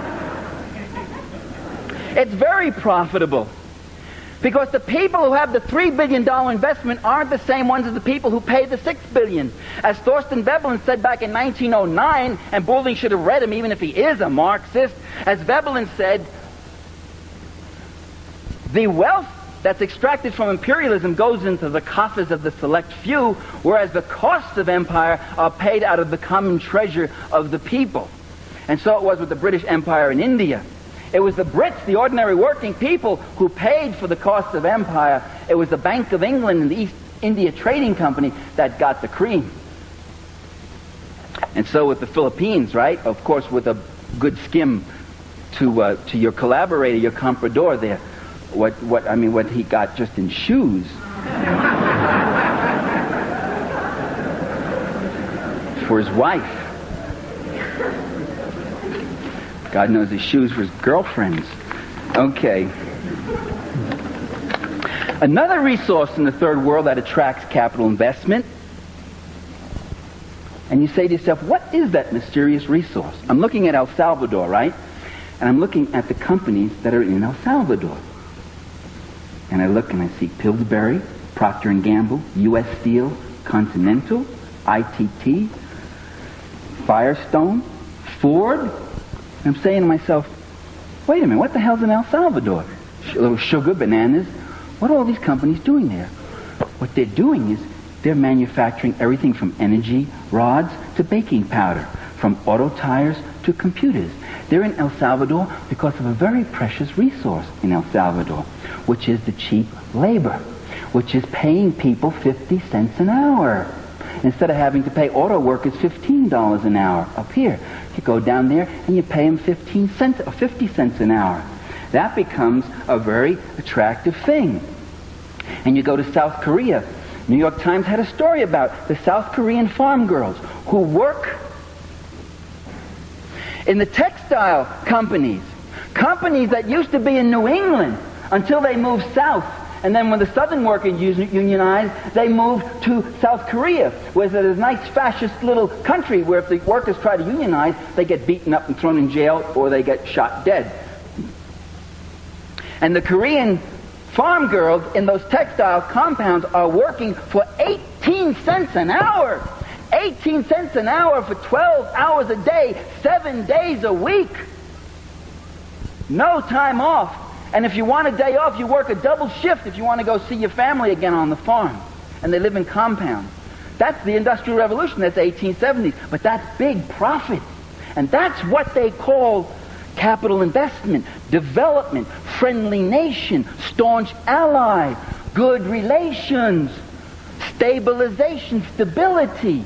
I: it's very profitable. Because the people who have the $3 billion investment aren't the same ones as the people who pay the $6 billion. As Thorsten Veblen said back in 1909, and Boulding should have read him even if he is a Marxist, as Veblen said, the wealth that's extracted from imperialism goes into the coffers of the select few, whereas the costs of empire are paid out of the common treasure of the people. And so it was with the British Empire in India. It was the Brits, the ordinary working people, who paid for the cost of empire. It was the Bank of England and the East India Trading Company that got the cream. And so with the Philippines, right? Of course, with a good skim to your collaborator, your comprador there, what he got just in shoes. For his wife. God knows his shoes for his girlfriends. Okay. Another resource in the third world that attracts capital investment. And you say to yourself, what is that mysterious resource? I'm looking at El Salvador, right? And I'm looking at the companies that are in El Salvador. And I look and I see Pillsbury, Procter & Gamble, U.S. Steel, Continental, ITT, Firestone, Ford. And I'm saying to myself, wait a minute, what the hell's in El Salvador? Little sugar, bananas. What are all these companies doing there? What they're doing is they're manufacturing everything from energy rods to baking powder, from auto tires to computers. They're in El Salvador because of a very precious resource in El Salvador, which is the cheap labor, which is paying people 50 cents an hour. Instead of having to pay auto workers $15 an hour up here, you go down there and you pay them 50 cents an hour. That becomes a very attractive thing. And you go to South Korea. New York Times had a story about the South Korean farm girls who work in the textile companies that used to be in New England until they moved south. And then when the Southern workers unionized, they moved to South Korea, where there's a nice fascist little country where if the workers try to unionize, they get beaten up and thrown in jail or they get shot dead. And the Korean farm girls in those textile compounds are working for 18 cents an hour. 18 cents an hour for 12 hours a day, 7 days a week. No time off. And if you want a day off, you work a double shift if you want to go see your family again on the farm. And they live in compounds. That's the Industrial Revolution. That's 1870s. But that's big profit. And that's what they call capital investment, development, friendly nation, staunch ally, good relations, stabilization, stability.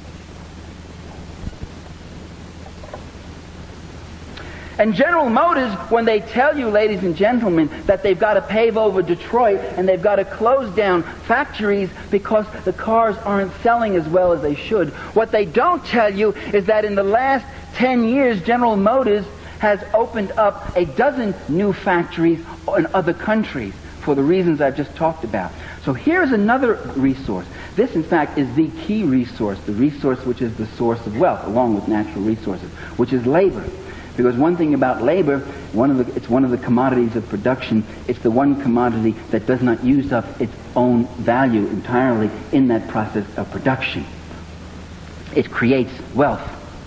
I: And General Motors, when they tell you, ladies and gentlemen, that they've got to pave over Detroit and they've got to close down factories because the cars aren't selling as well as they should, what they don't tell you is that in the last 10 years, General Motors has opened up a dozen new factories in other countries for the reasons I've just talked about. So here's another resource. This, in fact, is the key resource, the resource which is the source of wealth, along with natural resources, which is labor. Because one thing about labor, it's one of the commodities of production. It's the one commodity that does not use up its own value entirely in that process of production. It creates wealth.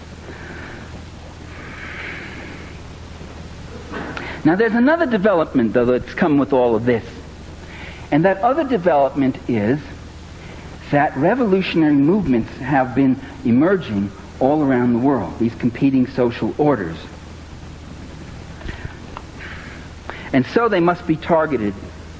I: Now there's another development, though, that's come with all of this. And that other development is that revolutionary movements have been emerging all around the world, these competing social orders. And so they must be targeted.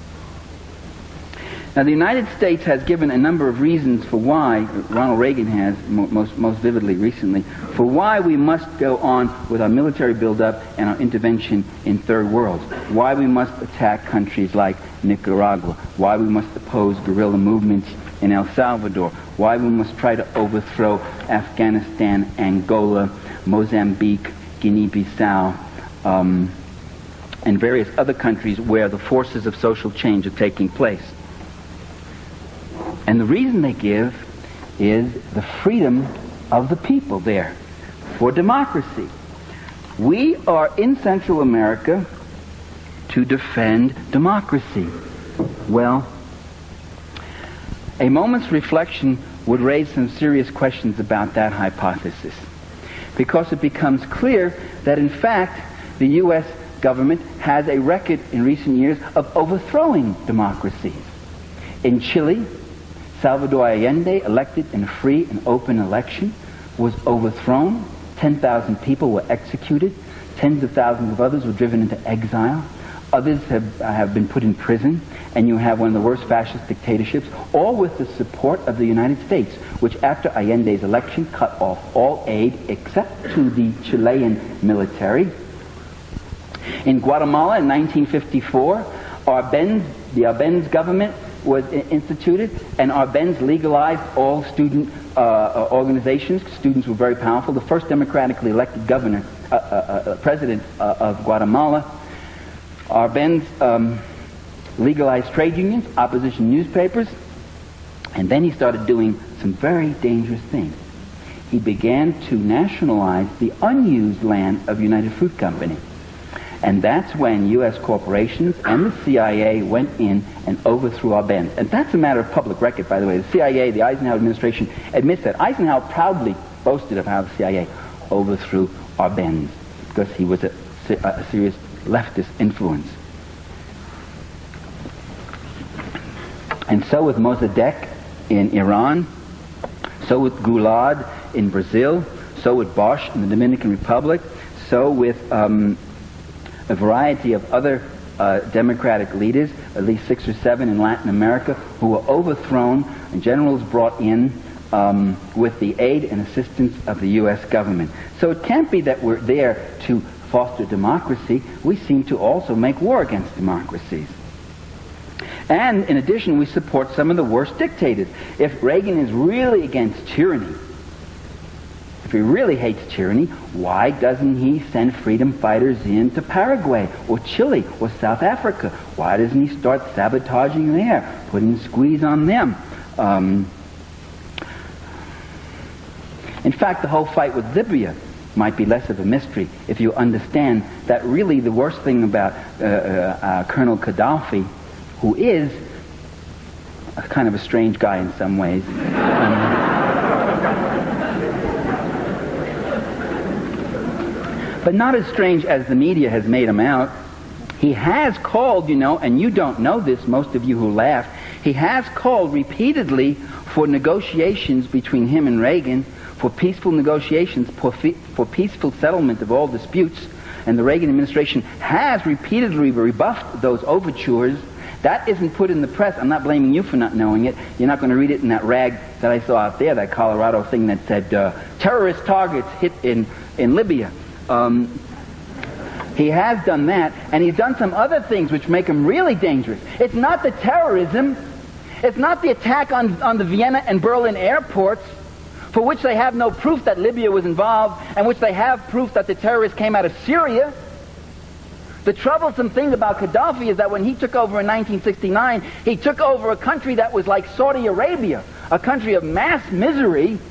I: Now the United States has given a number of reasons for why, Ronald Reagan has most vividly recently, for why we must go on with our military buildup and our intervention in third worlds. Why we must attack countries like Nicaragua. Why we must oppose guerrilla movements in El Salvador. Why we must try to overthrow Afghanistan, Angola, Mozambique, Guinea-Bissau, and various other countries where the forces of social change are taking place. And the reason they give is the freedom of the people there for democracy. We are in Central America to defend democracy. Well, a moment's reflection would raise some serious questions about that hypothesis, because it becomes clear that in fact the U.S. government has a record in recent years of overthrowing democracies. In Chile, Salvador Allende, elected in a free and open election, was overthrown. 10,000 people were executed. Tens of thousands of others were driven into exile. Others have been put in prison. And you have one of the worst fascist dictatorships, all with the support of the United States, which after Allende's election cut off all aid except to the Chilean military. In Guatemala in 1954, the Arbenz government was instituted, and Arbenz legalized all student organizations. Students were very powerful. The first democratically elected president of Guatemala. Arbenz legalized trade unions, opposition newspapers, and then he started doing some very dangerous things. He began to nationalize the unused land of United Fruit Company. And that's when U.S. corporations and the CIA went in and overthrew Arbenz. And that's a matter of public record, by the way. The CIA, the Eisenhower administration, admits that. Eisenhower proudly boasted of how the CIA overthrew Arbenz because he was a serious leftist influence. And so with Mossadegh in Iran, so with Gulad in Brazil, so with Bosch in the Dominican Republic, so with a variety of other democratic leaders, at least 6 or 7 in Latin America, who were overthrown and generals brought in with the aid and assistance of the U.S. government. So it can't be that we're there to foster democracy. We seem to also make war against democracies. And in addition, we support some of the worst dictators. If Reagan is really against tyranny, if he really hates tyranny, why doesn't he send freedom fighters into Paraguay or Chile or South Africa? Why doesn't he start sabotaging there, putting a squeeze on them? In fact, the whole fight with Libya might be less of a mystery if you understand that really the worst thing about Colonel Gaddafi, who is a kind of a strange guy in some ways, but not as strange as the media has made him out. He has called, and you don't know this, most of you who laugh, he has called repeatedly for negotiations between him and Reagan, for peaceful negotiations, for peaceful settlement of all disputes, and the Reagan administration has repeatedly rebuffed those overtures. That isn't put in the press. I'm not blaming you for not knowing it. You're not going to read it in that rag that I saw out there, that Colorado thing that said terrorist targets hit in Libya. He has done that, and he's done some other things which make him really dangerous. It's not the terrorism. It's not the attack on the Vienna and Berlin airports, for which they have no proof that Libya was involved, and which they have proof that the terrorists came out of Syria. The troublesome thing about Gaddafi is that when he took over in 1969, he took over a country that was like Saudi Arabia, a country of mass misery,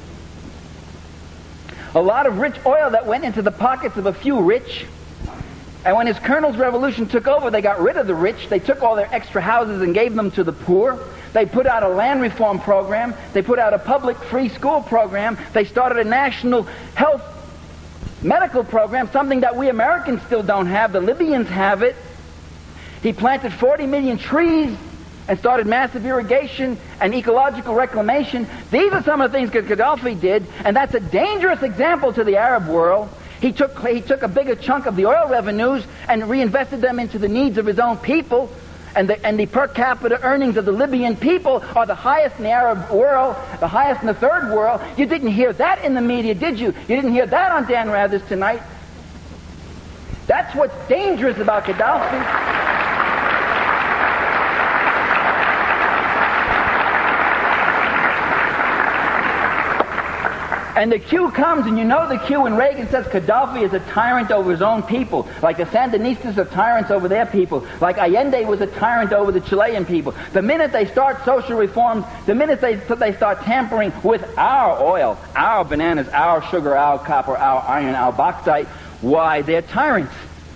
I: a lot of rich oil that went into the pockets of a few rich. And when his colonel's revolution took over, they got rid of the rich. They took all their extra houses and gave them to the poor. They put out a land reform program. They put out a public free school program. They started a national health medical program, something that we Americans still don't have. The Libyans have it. He planted 40 million trees and started massive irrigation and ecological reclamation. These are some of the things that Gaddafi did, and that's a dangerous example to the Arab world. He took a bigger chunk of the oil revenues and reinvested them into the needs of his own people. And the per capita earnings of the Libyan people are the highest in the Arab world, the highest in the third world. You didn't hear that in the media, did you? You didn't hear that on Dan Rather's Tonight. That's what's dangerous about Gaddafi. And the cue comes, and you know the cue when Reagan says Gaddafi is a tyrant over his own people, like the Sandinistas are tyrants over their people, like Allende was a tyrant over the Chilean people. The minute they start social reforms, the minute they start tampering with our oil, our bananas, our sugar, our copper, our iron, our bauxite, why, they're tyrants.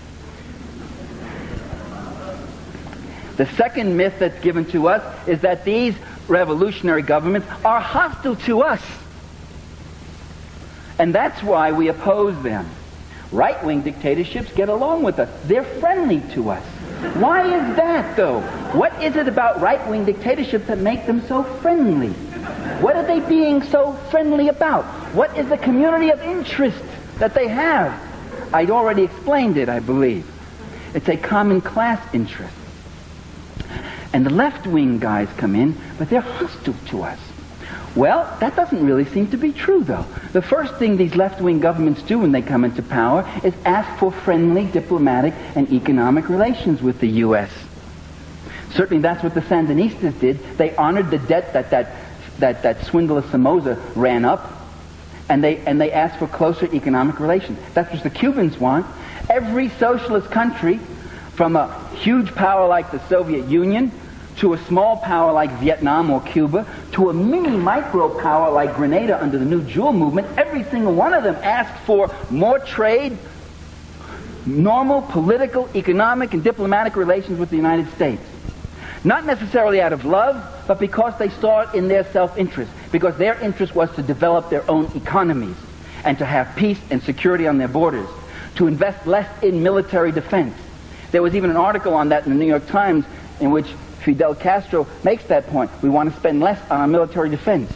I: The second myth that's given to us is that these revolutionary governments are hostile to us. And that's why we oppose them. Right-wing dictatorships get along with us. They're friendly to us. Why is that, though? What is it about right-wing dictatorships that make them so friendly? What are they being so friendly about? What is the community of interest that they have? I'd already explained it, I believe. It's a common class interest. And the left-wing guys come in, but they're hostile to us. Well, that doesn't really seem to be true, though. The first thing these left-wing governments do when they come into power is ask for friendly diplomatic and economic relations with the U.S. Certainly that's what the Sandinistas did. They honored the debt that swindler Somoza ran up, and they asked for closer economic relations. That's what the Cubans want. Every socialist country, from a huge power like the Soviet Union to a small power like Vietnam or Cuba, to a micro power like Grenada under the New Jewel movement, every single one of them asked for more trade, normal political, economic, and diplomatic relations with the United States. Not necessarily out of love, but because they saw it in their self-interest, because their interest was to develop their own economies and to have peace and security on their borders, to invest less in military defense. There was even an article on that in the New York Times in which Fidel Castro makes that point. We want to spend less on our military defense.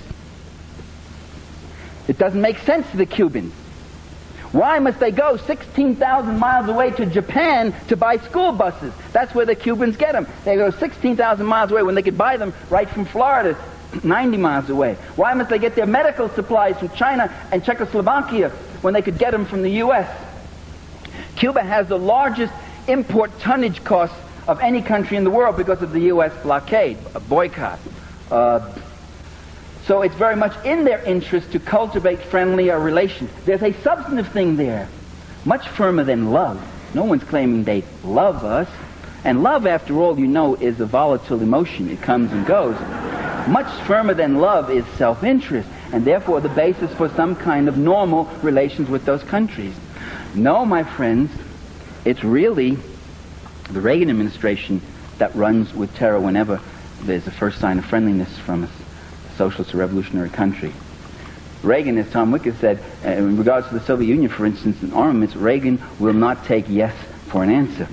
I: It doesn't make sense to the Cubans. Why must they go 16,000 miles away to Japan to buy school buses? That's where the Cubans get them. They go 16,000 miles away when they could buy them right from Florida, 90 miles away. Why must they get their medical supplies from China and Czechoslovakia when they could get them from the U.S.? Cuba has the largest import tonnage costs of any country in the world because of the U.S. blockade, boycott. So it's very much in their interest to cultivate friendlier relations. There's a substantive thing there, much firmer than love. No one's claiming they love us. And love, after all, you know, is a volatile emotion. It comes and goes. Much firmer than love is self-interest, and therefore the basis for some kind of normal relations with those countries. No, my friends, it's really the Reagan administration that runs with terror whenever there's the first sign of friendliness from a socialist or revolutionary country. Reagan, as Tom Wick said, in regards to the Soviet Union, for instance, in armaments, Reagan will not take yes for an answer.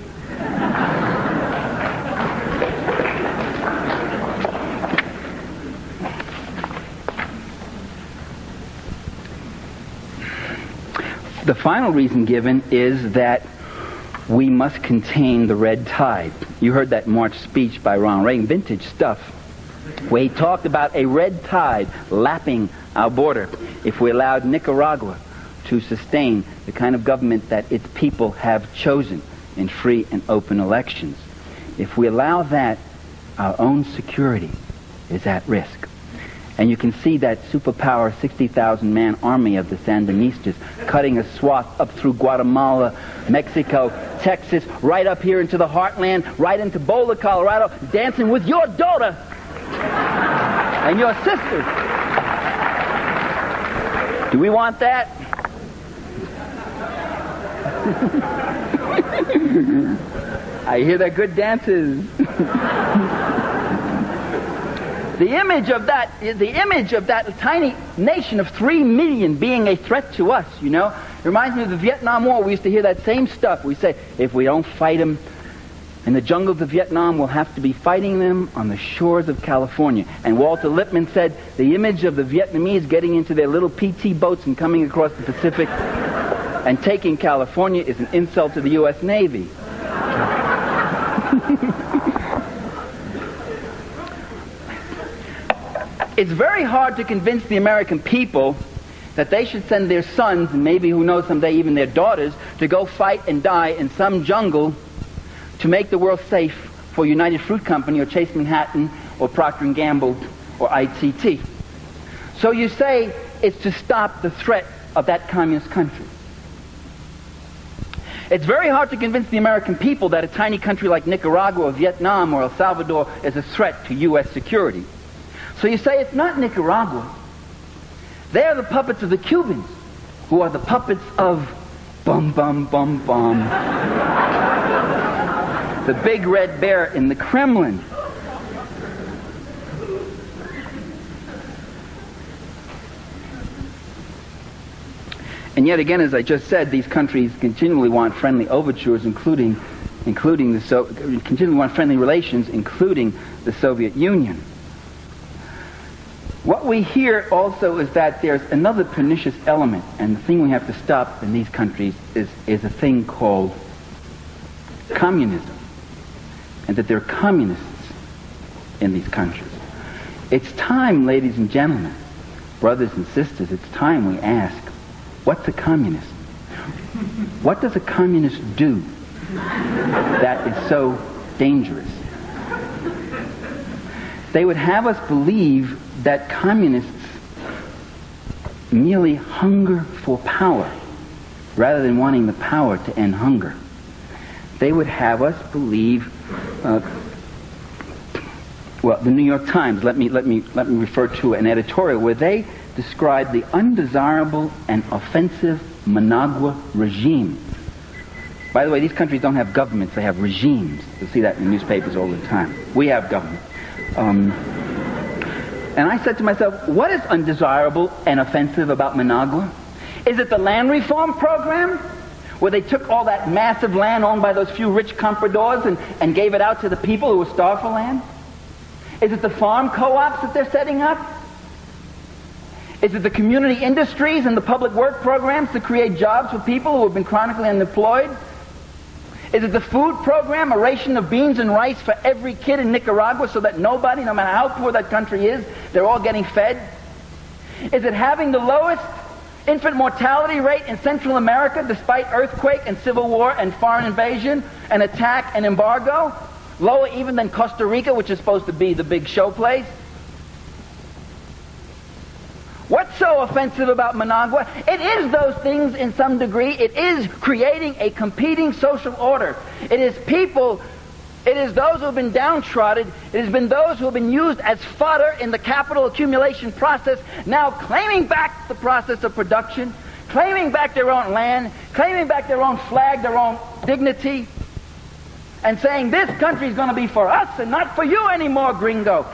I: The final reason given is that we must contain the red tide. You heard that March speech by Ronald Reagan, vintage stuff, where he talked about a red tide lapping our border if we allowed Nicaragua to sustain the kind of government that its people have chosen in free and open elections. If we allow that, our own security is at risk. And you can see that superpower 60,000-man army of the Sandinistas cutting a swath up through Guatemala, Mexico, Texas, right up here into the heartland, right into Boulder, Colorado, dancing with your daughter and your sister. Do we want that? I hear they're good dances. The image of that tiny nation of 3 million being a threat to us, you know, it reminds me of the Vietnam War. We used to hear that same stuff. We say, if we don't fight them in the jungles of Vietnam, we'll have to be fighting them on the shores of California. And Walter Lippmann said, the image of the Vietnamese getting into their little PT boats and coming across the Pacific and taking California is an insult to the U.S. Navy. It's very hard to convince the American people that they should send their sons, and maybe, who knows, someday even their daughters, to go fight and die in some jungle to make the world safe for United Fruit Company or Chase Manhattan or Procter & Gamble or ITT. So you say it's to stop the threat of that communist country. It's very hard to convince the American people that a tiny country like Nicaragua or Vietnam or El Salvador is a threat to U.S. security. So you say it's not Nicaragua. They're the puppets of the Cubans, who are the puppets of bum bum bum bum. The big red bear in the Kremlin. And yet again, as I just said, these countries continually want friendly overtures, continually want friendly relations, including the Soviet Union. What we hear also is that there's another pernicious element, and the thing we have to stop in these countries is a thing called communism, and that there are communists in these countries. It's time, ladies and gentlemen, brothers and sisters, it's time we ask, what's a communist? What does a communist do that is so dangerous? They would have us believe that communists merely hunger for power rather than wanting the power to end hunger. They would have us believe, well, the New York Times, let me refer to an editorial where they describe the undesirable and offensive Managua regime. By the way, these countries don't have governments, they have regimes. You'll see that in the newspapers all the time. We have government. And I said to myself, what is undesirable and offensive about Managua? Is it the land reform program, where they took all that massive land owned by those few rich compradors and gave it out to the people who were starved for land? Is it the farm co-ops that they're setting up? Is it the community industries and the public work programs to create jobs for people who have been chronically unemployed? Is it the food program, a ration of beans and rice for every kid in Nicaragua so that nobody, no matter how poor that country is, they're all getting fed? Is it having the lowest infant mortality rate in Central America despite earthquake and civil war and foreign invasion and attack and embargo? Lower even than Costa Rica, which is supposed to be the big show place? What's so offensive about Managua? It is those things in some degree. It is creating a competing social order. It is people, it is those who have been downtrodden, it has been those who have been used as fodder in the capital accumulation process, now claiming back the process of production, claiming back their own land, claiming back their own flag, their own dignity, and saying this country is going to be for us and not for you anymore, gringo.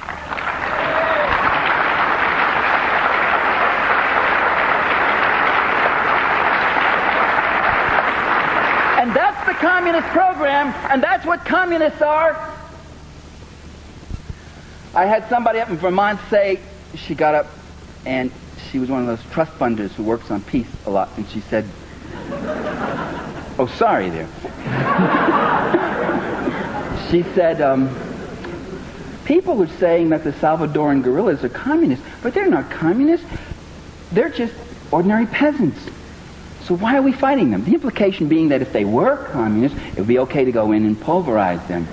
I: And that's the communist program, and that's what communists are. I had somebody up in Vermont say, she got up, and she was one of those trust funders who works on peace a lot, and she said, oh, sorry there. She said, people are saying that the Salvadoran guerrillas are communists, but they're not communists. They're just ordinary peasants. So why are we fighting them? The implication being that if they were communists, it would be okay to go in and pulverize them.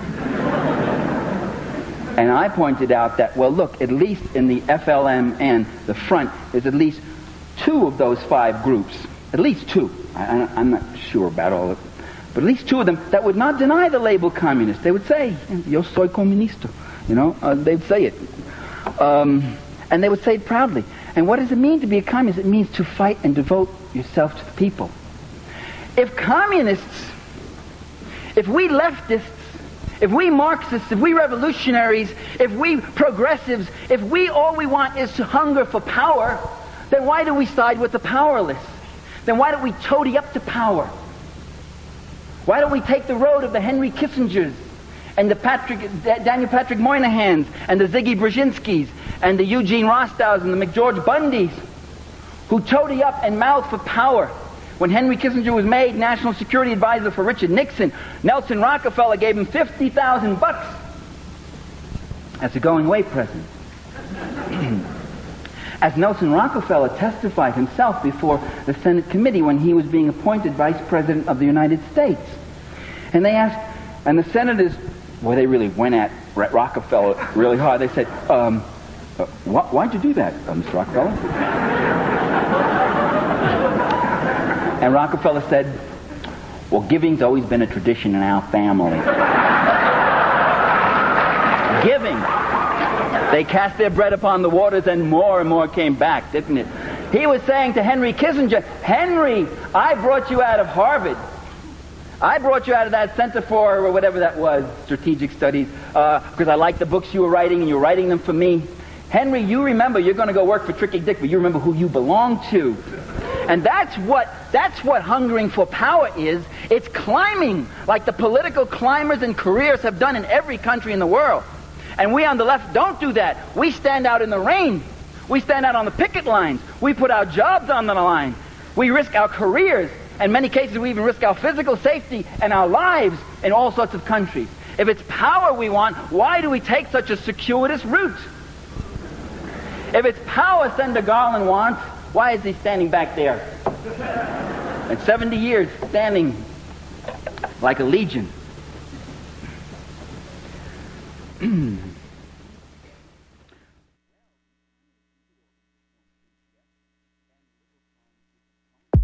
I: And I pointed out that, well, look, at least in the FLM and the Front, there's at least 2 of those 5 groups. At least 2. I'm not sure about all of them. But at least 2 of them that would not deny the label communist. They would say, yo soy comunista. You know, they'd say it. And they would say it proudly. And what does it mean to be a communist? It means to fight and devote yourself to the people. If communists, if we leftists, if we Marxists, if we revolutionaries, if we progressives, if we all we want is to hunger for power, then why do we side with the powerless? Then why don't we toady up to power? Why don't we take the road of the Henry Kissingers and the Daniel Patrick Moynahans and the Ziggy Brzezinskis and the Eugene Rostows and the McGeorge Bundys who toady up and mouth for power? When Henry Kissinger was made National Security Advisor for Richard Nixon, Nelson Rockefeller gave him $50,000 as a going-away present. As Nelson Rockefeller testified himself before the Senate committee when he was being appointed Vice President of the United States. And they asked, and the senators, well, they really went at Rockefeller really hard. They said, why'd you do that, Mr. Rockefeller? And Rockefeller said, well, giving's always been a tradition in our family. Giving. They cast their bread upon the waters and more came back, didn't it? He was saying to Henry Kissinger, Henry, I brought you out of Harvard. I brought you out of that Center for, or whatever that was, Strategic Studies, because I liked the books you were writing and you were writing them for me. Henry, you remember you're going to go work for Tricky Dick, but you remember who you belong to. And that's what hungering for power is. It's climbing, like the political climbers and careers have done in every country in the world. And we on the left don't do that. We stand out in the rain. We stand out on the picket lines. We put our jobs on the line. We risk our careers. In many cases, we even risk our physical safety and our lives in all sorts of countries. If it's power we want, why do we take such a circuitous route? If it's power Senator Garland wants, why is he standing back there? And 70 years standing like a legion.